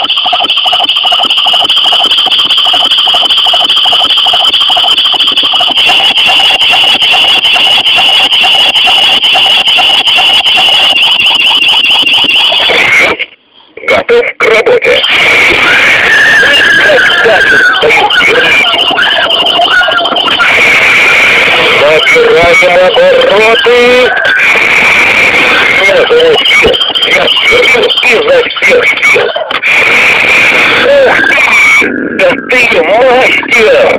Готов к работе. Набираем обороты. Я сверну изо всех сил. Ух ты! Да ты мастер!